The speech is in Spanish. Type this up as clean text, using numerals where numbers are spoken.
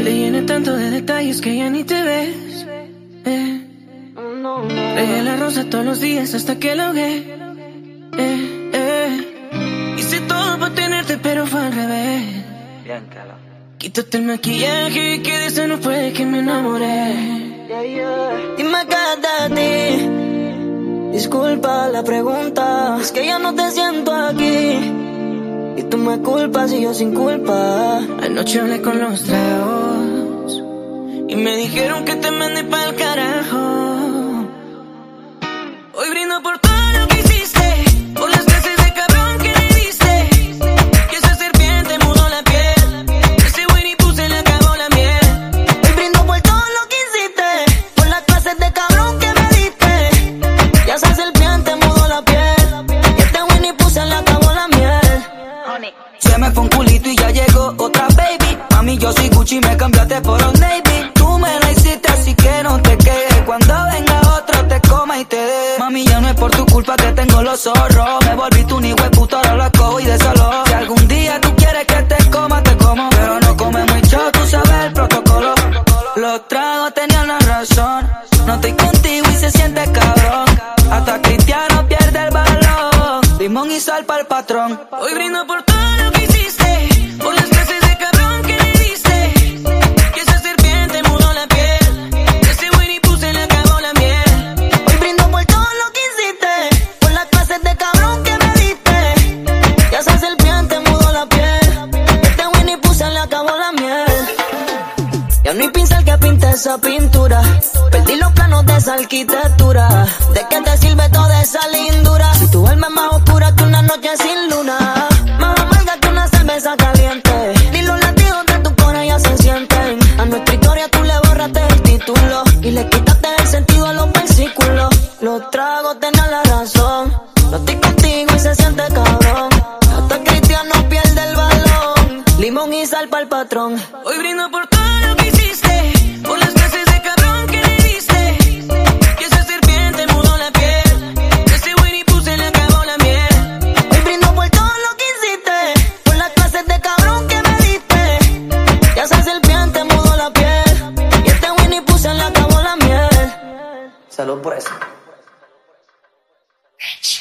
te llena tanto de detalles que ya ni te ves. Regué la rosa todos los días hasta que la ahogué. Hice todo para tenerte, pero fue al revés. Quítate el maquillaje, que de eso no fue que me enamoré. Dime qué es de ti. Disculpa la pregunta, es que ya no te siento aquí. Y tú me culpas y yo sin culpa. Anoche hablé con los tragos y me dijeron que te mandé pa'l carajo. Hoy brindo por todo lo que hiciste, por las clases de cabrón que le diste. Que esa serpiente mudó la piel, ese Winnie Pooh se le acabó la miel. Hoy brindo por todo lo que hiciste, por las clases de cabrón que me diste. Y esa serpiente mudó la piel, y este Winnie Pooh se le acabó la miel. Se me fue un culito y ya llegó otra baby. Mami, yo soy Gucci, me cambiaste por un Navy. Tú me la hiciste, así que no te quejes. Cuando venga otro te coma y te dé. Mami, ya no es por tu culpa que tengo los zorros. Me volví tu ni puto, ahora lo cojo y de solo. Si algún día tú quieres que te coma, te como. Pero no come mucho, tú sabes el protocolo. Los tragos tenían la razón. No estoy contigo y se siente cabrón. Hasta Cristiano pierde el balón. Limón y sal pa'l patrón. Hoy brindo por todo lo que hiciste, por las clases de cabrón que le diste. Que esa serpiente mudó la piel, ese Winnie Pooh se le acabó la miel. Hoy brindo por todo lo que hiciste, por las clases de cabrón que me diste. Y esa serpiente mudó la piel, este Winnie Pooh se le acabó la miel. Ya no hay pincel que pinte esa pintura, perdí los planos de esa arquitectura. ¿De qué te sirve toda esa lindura si tu alma es más oscura que una noche sin luna? Más amarga que una cerveza caliente, ni los latidos de tu corazón ya se sienten. A nuestra historia tú le borraste el título y le quitaste el sentido a los versículos. Los tragos tenían la razón, no estoy contigo y se siente cabrón. Hasta Cristiano pierde el balón, limón y sal pa'l patrón. Hoy brindo por todo lo que hiciste, por las clases de cabrón que le diste. Que esa serpiente mudó la piel, ese Winnie Pooh se le acabó la miel. Hoy brindo por todo lo que hiciste, por las clases de cabrón que me diste. Y esa serpiente mudó la piel, y este Winnie Pooh se le acabó la miel. Salud por eso.